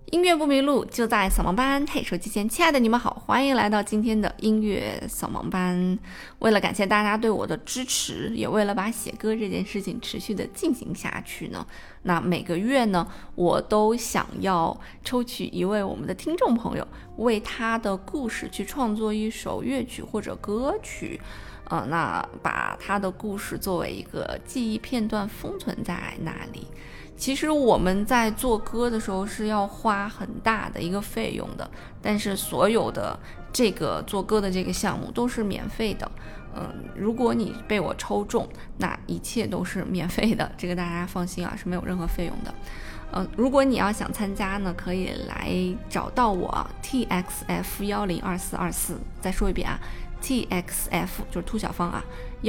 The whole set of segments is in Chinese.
音乐不迷路，就在扫盲班。嘿，手机前亲爱的你们好，欢迎来到今天的音乐扫盲班。为了感谢大家对我的支持，也为了把写歌这件事情持续的进行下去呢，那每个月呢，我都想要抽取一位我们的听众朋友，为他的故事去创作一首乐曲或者歌曲。那把他的故事作为一个记忆片段封存在那里。其实我们在做歌的时候是要花很大的一个费用的，但是所有的这个做歌的这个项目都是免费的。如果你被我抽中，那一切都是免费的，这个大家放心啊，是没有任何费用的。如果你要想参加呢，可以来找到我 TXF102424，再说一遍啊，TXF 就是兔小芳啊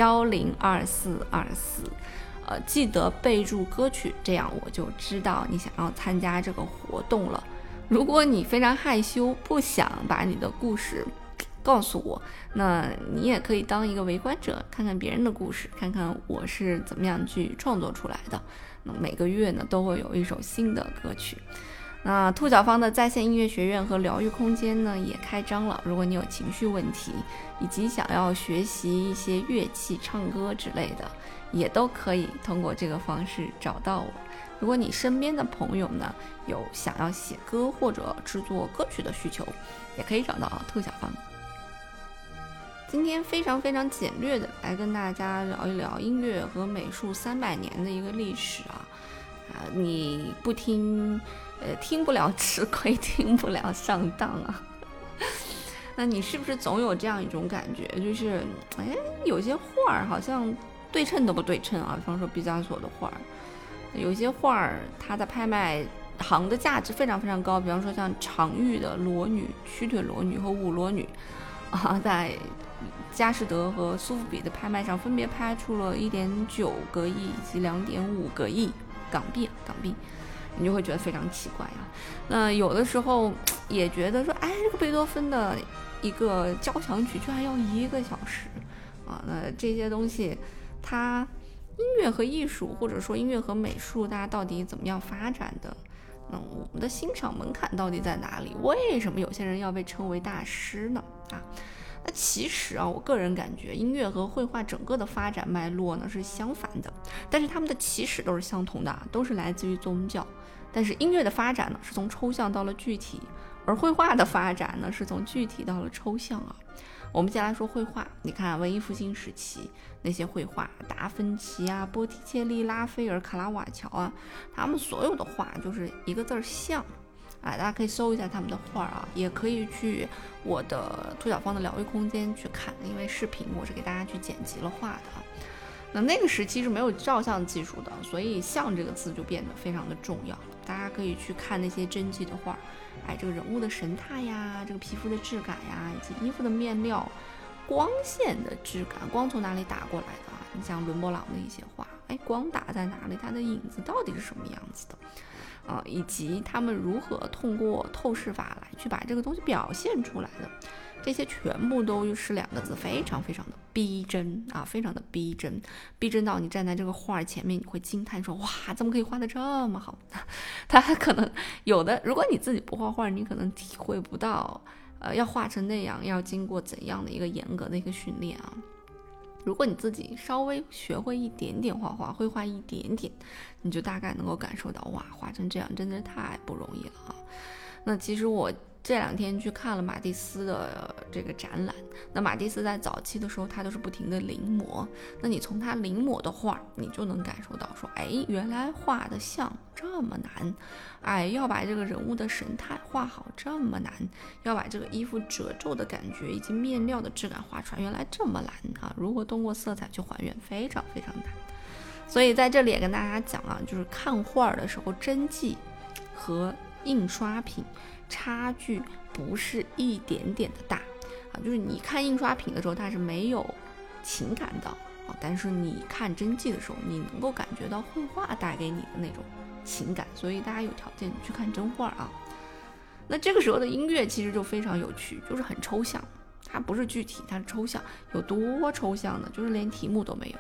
，102424。记得备注歌曲，这样我就知道你想要参加这个活动了。如果你非常害羞，不想把你的故事告诉我，那你也可以当一个围观者，看看别人的故事，看看我是怎么样去创作出来的。那每个月呢，都会有一首新的歌曲。那兔小芳的在线音乐学院和疗愈空间呢也开张了，如果你有情绪问题，以及想要学习一些乐器、唱歌之类的，也都可以通过这个方式找到我。如果你身边的朋友呢有想要写歌或者制作歌曲的需求，也可以找到兔小芳。今天非常简略的来跟大家聊一聊音乐和美术300年的一个历史啊。你不听听不了吃亏，听不了上当啊。那你是不是总有这样一种感觉，就是有些画儿好像对称都不对称啊？比方说毕加索的画儿，有些画儿它的拍卖行的价值非常高，比方说像常玉的裸女、屈腿裸女和舞裸女啊，在佳士得和苏富比的拍卖上分别拍出了1.9个亿以及2.5个亿港币，你就会觉得非常奇怪啊。那有的时候也觉得说，这个贝多芬的一个交响曲居然要1个小时啊。那这些东西，它音乐和艺术，或者说音乐和美术，大家到底怎么样发展的？那我们的欣赏门槛到底在哪里？为什么有些人要被称为大师呢？那其实啊，我个人感觉音乐和绘画整个的发展脉络呢是相反的，但是他们的起始都是相同的，都是来自于宗教。但是音乐的发展呢是从抽象到了具体，而绘画的发展呢是从具体到了抽象啊。我们先来说绘画，你看文艺复兴时期那些绘画，达芬奇啊、波提切利、拉斐尔、卡拉瓦乔啊，他们所有的画就是一个字像。大家可以搜一下他们的画啊，也可以去我的兔小芳的疗愈空间去看，因为视频我是给大家去剪辑了画的啊。那个时期是没有照相技术的，所以像这个字就变得非常的重要了。大家可以去看那些真迹的画，这个人物的神态呀，这个皮肤的质感呀，以及衣服的面料、光线的质感，光从哪里打过来的啊？你像伦勃朗的一些画，光打在哪里，它的影子到底是什么样子的？以及他们如何通过透视法来去把这个东西表现出来的，这些全部都是2个字，非常的逼真啊，非常的逼真到你站在这个画前面，你会惊叹说，哇，怎么可以画得这么好？他可能有的，如果你自己不画画，你可能体会不到，要画成那样要经过怎样的一个严格的一个训练啊。如果你自己稍微学会一点点画画，会画一点点，你就大概能够感受到，哇，画成这样真的是太不容易了啊。那其实我这2天去看了马蒂斯的这个展览，那马蒂斯在早期的时候他都是不停的临摹，那你从他临摹的画你就能感受到说，原来画的像这么难，要把这个人物的神态画好这么难，要把这个衣服褶皱的感觉以及面料的质感画出来原来这么难啊，如果通过色彩去还原非常难。所以在这里也跟大家讲啊，就是看画的时候，真迹和印刷品差距不是一点点的大啊，就是你看印刷品的时候它是没有情感的啊，但是你看真迹的时候，你能够感觉到绘画带给你的那种情感，所以大家有条件去看真画啊。那这个时候的音乐其实就非常有趣，就是很抽象，它不是具体，它是抽象。有多抽象呢？就是连题目都没有。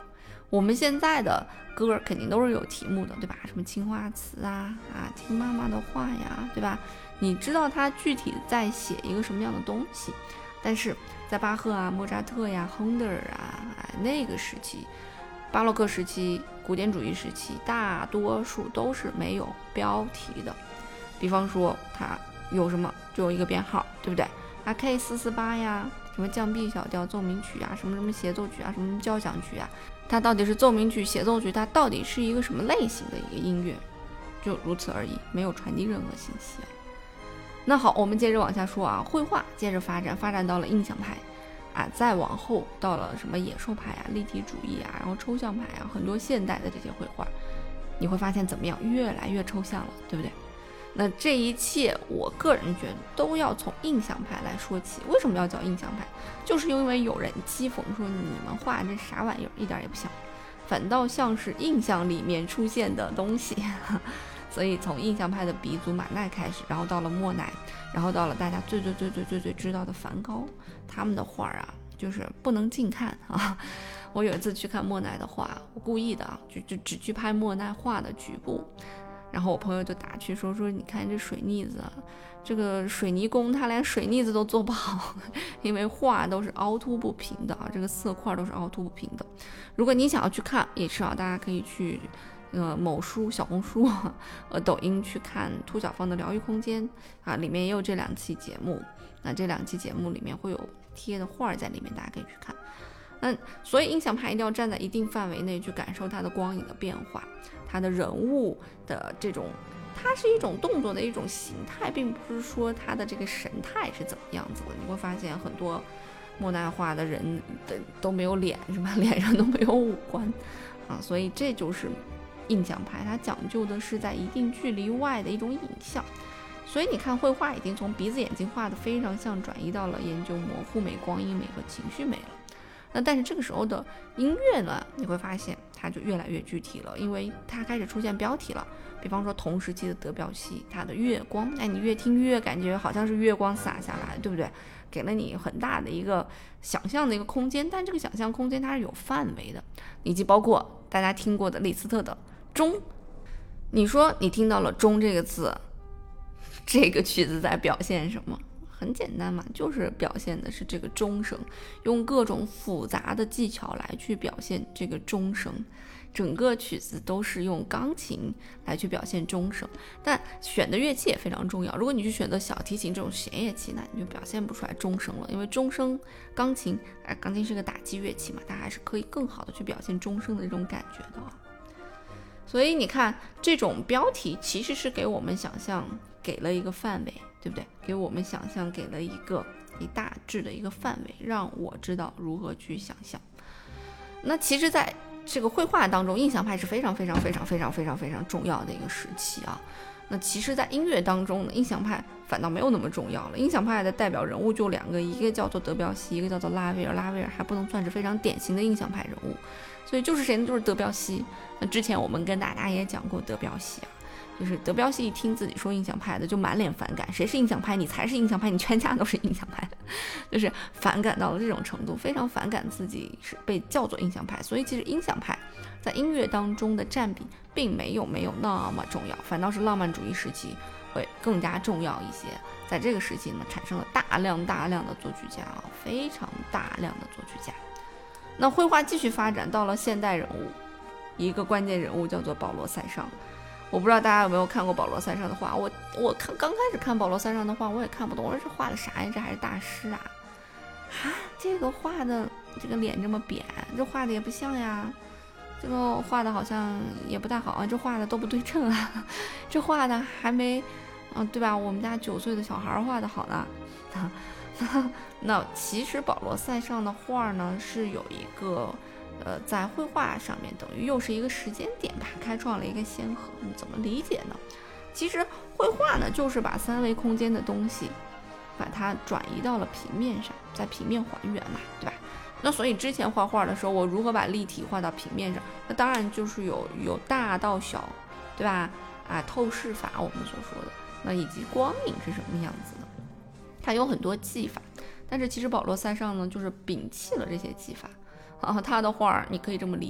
我们现在的歌肯定都是有题目的，对吧？什么青花瓷啊，听妈妈的话呀，对吧？你知道它具体在写一个什么样的东西，但是在巴赫啊、莫扎特呀、亨德尔啊，那个时期，巴洛克时期、古典主义时期，大多数都是没有标题的。比方说它有什么就有一个编号，对不对？K448呀，什么降 B 小调奏鸣曲啊，什么什么协奏曲啊，什么交响曲啊，它到底是奏鸣曲、协奏曲，它到底是一个什么类型的一个音乐，就如此而已，没有传递任何信息。那好，我们接着往下说啊，绘画接着发展到了印象派再往后到了什么野兽派啊、立体主义啊，然后抽象派啊，很多现代的这些绘画，你会发现怎么样，越来越抽象了，对不对？那这一切我个人觉得都要从印象派来说起。为什么要叫印象派？就是因为有人讥讽说你们画这啥玩意儿，一点也不像，反倒像是印象里面出现的东西。所以从印象派的鼻祖马奈开始，然后到了莫奈，然后到了大家最知道的梵高，他们的画啊就是不能近看啊。我有一次去看莫奈的画，我故意的就只去拍莫奈画的局部，然后我朋友就打趣说你看这水腻子，这个水泥工他连水腻子都做不好，因为画都是凹凸不平的这个色块都是凹凸不平的。如果你想要去看也是大家可以去某书、小红书抖音去看兔小芳的疗愈空间里面也有这2期节目。那这2期节目里面会有贴的画在里面，大家可以去看。所以印象派一定要站在一定范围内去感受它的光影的变化，它的人物的这种，它是一种动作的一种形态，并不是说它的这个神态是怎么样子的。你会发现很多莫奈画的人都没有脸，是吧？脸上都没有五官所以这就是印象派，它讲究的是在一定距离外的一种影像。所以你看绘画已经从鼻子眼睛画的非常像，转移到了研究模糊美、光阴美和情绪美了。那但是这个时候的音乐呢，你会发现它就越来越具体了，因为它开始出现标题了。比方说同时期的德彪西，它的月光，你越听越感觉好像是月光洒下来，对不对？给了你很大的一个想象的一个空间，但这个想象空间它是有范围的，以及包括大家听过的李斯特的钟。你说你听到了钟这个字，这个曲子在表现什么？很简单嘛，就是表现的是这个钟声，用各种复杂的技巧来去表现这个钟声。整个曲子都是用钢琴来去表现钟声，但选的乐器也非常重要。如果你去选择小提琴这种弦乐器，那你就表现不出来钟声了，因为钟声，钢琴是个打击乐器嘛，它还是可以更好的去表现钟声的这种感觉的。所以你看，这种标题其实是给我们想象给了一个范围，对不对？给我们想象给了一大致的一个范围，让我知道如何去想象。那其实在这个绘画当中，印象派是非常重要的一个时期啊。那其实在音乐当中呢，印象派反倒没有那么重要了。印象派的代表人物就2个，一个叫做德彪西，一个叫做拉威尔。拉威尔还不能算是非常典型的印象派人物，所以就是谁呢？就是德彪西。那之前我们跟大家也讲过德彪西就是德彪西一听自己说印象派的就满脸反感，谁是印象派？你才是印象派，你全家都是印象派的，就是反感到了这种程度，非常反感自己是被叫做印象派。所以其实印象派在音乐当中的占比并没有那么重要，反倒是浪漫主义时期会更加重要一些。在这个时期呢，产生了大量的作曲家非常大量的作曲家。那绘画继续发展到了现代人物，一个关键人物叫做保罗·塞尚。我不知道大家有没有看过保罗·塞尚的画，我刚开始看保罗·塞尚的画，我也看不懂，我说这画的啥呀？这还是大师啊？这个画的这个脸这么扁，这画的也不像呀，这个画的好像也不太好啊，这画的都不对称啊，这画的还没对吧？我们家9岁的小孩画的好呢。那其实保罗·塞尚的画呢，是有一个在绘画上面等于又是一个时间点吧，开创了一个先河。你怎么理解呢？其实绘画呢，就是把3维空间的东西把它转移到了平面上，在平面还原嘛，对吧？那所以之前画画的时候，我如何把立体画到平面上？那当然就是有大到小，对吧？透视法我们所说的，那以及光影是什么样子的，它有很多技法。但是其实保罗·塞尚呢，就是摒弃了这些技法。他的画你可以这么理解，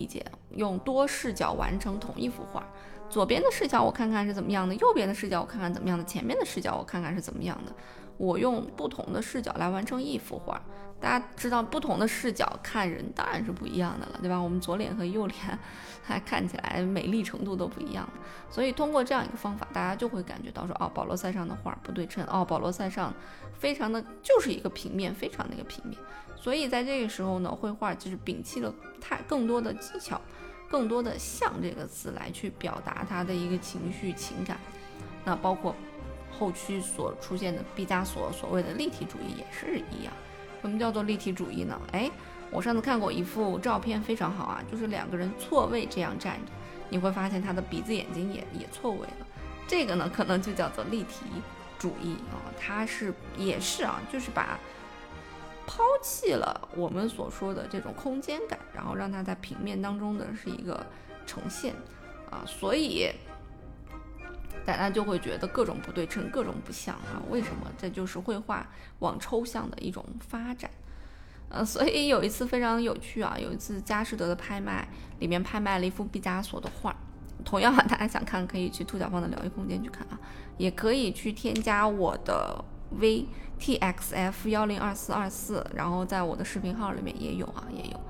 用多视角完成同一幅画。左边的视角我看看是怎么样的，右边的视角我看看怎么样的，前面的视角我看看是怎么样的。我用不同的视角来完成一幅画。大家知道不同的视角看人当然是不一样的了，对吧？我们左脸和右脸还看起来美丽程度都不一样，所以通过这样一个方法，大家就会感觉到说，保罗塞上的画不对称，保罗塞上非常的就是一个平面，非常的一个平面。所以在这个时候呢，绘画就是摒弃了更多的技巧，更多的像这个字来去表达他的一个情绪情感。那包括后期所出现的毕加索所谓的立体主义也是一样。什么叫做立体主义呢？我上次看过一幅照片非常好啊，就是两个人错位这样站着，你会发现他的鼻子眼睛也错位了。这个呢可能就叫做立体主义它也是就是把抛弃了我们所说的这种空间感，然后让它在平面当中的是一个呈现所以大家就会觉得各种不对称，各种不像为什么？这就是绘画往抽象的一种发展。所以有一次非常有趣有一次佳士得的拍卖，里面拍卖了一幅毕加索的画。同样大家想看可以去兔小芳的疗愈空间去看也可以去添加我的 VTXF102424，然后在我的视频号里面也有也有。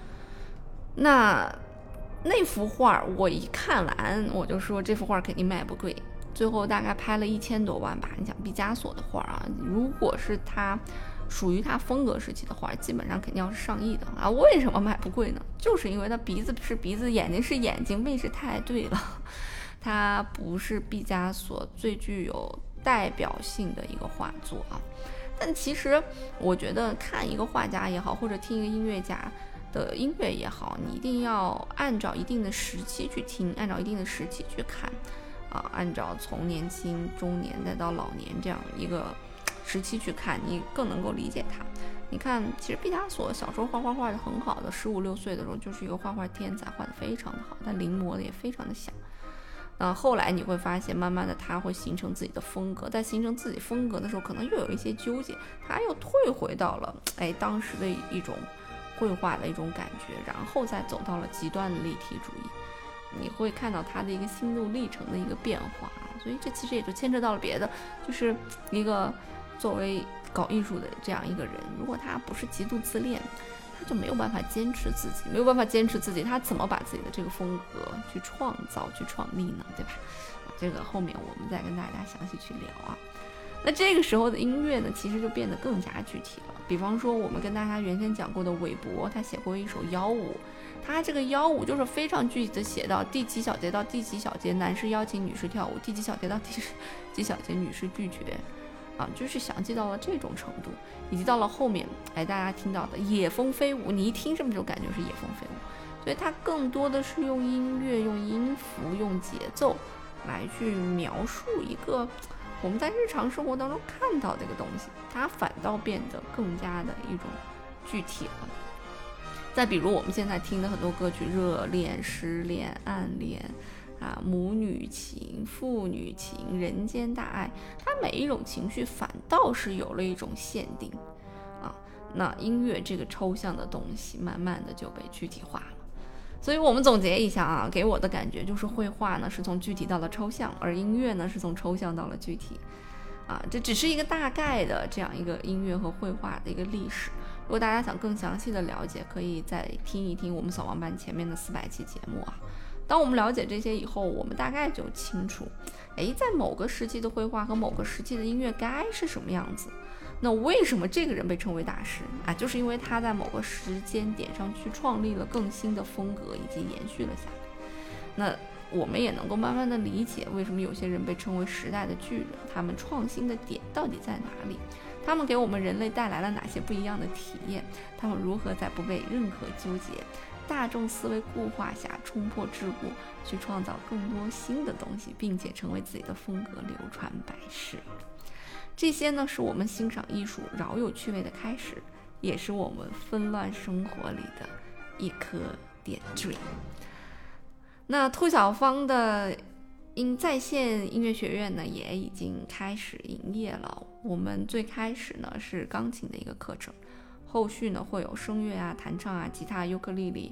那幅画我一看完我就说这幅画肯定卖不贵，最后大概拍了1000多万吧。你想毕加索的画如果是他属于他风格时期的画，基本上肯定要是上亿的为什么卖不贵呢？就是因为他鼻子是鼻子，眼睛是眼睛，位置太对了。它不是毕加索最具有代表性的一个画作但其实我觉得看一个画家也好，或者听一个音乐家的音乐也好，你一定要按照一定的时期去听，按照一定的时期去看按照从年轻、中年再到老年这样一个时期去看，你更能够理解它。你看，其实毕加索小时候画的很好的，15、16岁的时候就是一个画天才，画的非常的好，但临摹的也非常的像。后来你会发现，慢慢的他会形成自己的风格，在形成自己风格的时候，可能又有一些纠结，他又退回到了当时的一种绘画的一种感觉，然后再走到了极端的立体主义。你会看到他的一个心路历程的一个变化所以这其实也就牵扯到了别的，就是一个作为搞艺术的这样一个人，如果他不是极度自恋，他就没有办法坚持自己，他怎么把自己的这个风格去创造、去创立呢？对吧？这个后面我们再跟大家详细去聊那这个时候的音乐呢，其实就变得更加具体了。比方说，我们跟大家原先讲过的韦伯，他写过一首妖舞，他这个妖舞就是非常具体的写到第几小节到第几小节，男士邀请女士跳舞，第几小节到第几小节女士拒绝。就是详细到了这种程度，以及到了后面，大家听到的野蜂飞舞，你一听这么就感觉是野蜂飞舞，所以它更多的是用音乐、用音符、用节奏来去描述一个我们在日常生活当中看到的一个东西，它反倒变得更加的一种具体了。再比如我们现在听的很多歌曲，热恋、失恋、暗恋母女情、父女情、人间大爱，它每一种情绪反倒是有了一种限定那音乐这个抽象的东西慢慢的就被具体化了。所以我们总结一下给我的感觉就是绘画呢是从具体到了抽象，而音乐呢是从抽象到了具体这只是一个大概的这样一个音乐和绘画的一个历史。如果大家想更详细的了解，可以再听一听我们扫盲班前面的400期节目当我们了解这些以后，我们大概就清楚在某个时期的绘画和某个时期的音乐该是什么样子。那为什么这个人被称为大师就是因为他在某个时间点上去创立了更新的风格以及延续了下来。那我们也能够慢慢的理解为什么有些人被称为时代的巨人，他们创新的点到底在哪里，他们给我们人类带来了哪些不一样的体验，他们如何在不被任何纠结大众思维固化下冲破桎梏，去创造更多新的东西，并且成为自己的风格流传百世。这些呢是我们欣赏艺术饶有趣味的开始，也是我们纷乱生活里的一颗点缀。那兔小芳的在线音乐学院呢也已经开始营业了。我们最开始呢是钢琴的一个课程，后续呢会有声乐弹唱吉他、尤克里里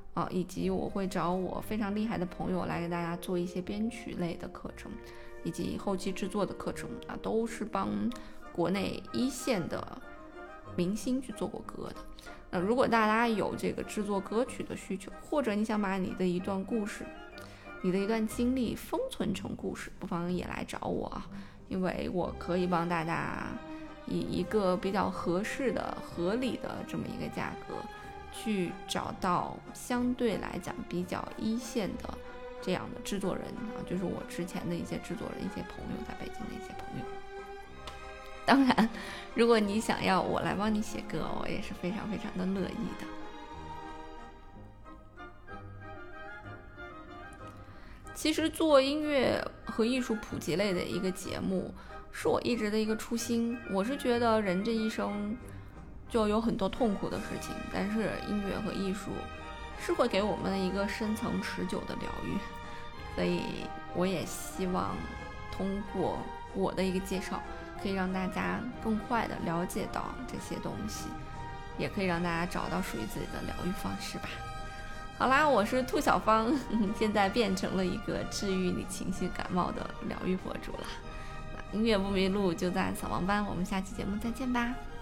以及我会找我非常厉害的朋友来给大家做一些编曲类的课程，以及后期制作的课程都是帮国内一线的明星去做过歌的。如果大家有这个制作歌曲的需求，或者你想把你的一段故事、你的一段经历封存成故事，不妨也来找我因为我可以帮大家以一个比较合适的、合理的这么一个价格，去找到相对来讲比较一线的这样的制作人就是我之前的一些制作人、一些朋友，在北京的一些朋友。当然，如果你想要我来帮你写歌，我也是非常非常的乐意的。其实做音乐和艺术普及类的一个节目，是我一直的一个初心。我是觉得人这一生就有很多痛苦的事情，但是音乐和艺术是会给我们一个深层持久的疗愈，所以我也希望通过我的一个介绍，可以让大家更快的了解到这些东西，也可以让大家找到属于自己的疗愈方式吧。好啦，我是兔小芳，现在变成了一个治愈你情绪感冒的疗愈博主了。音乐不迷路就在扫盲班，我们下期节目再见吧。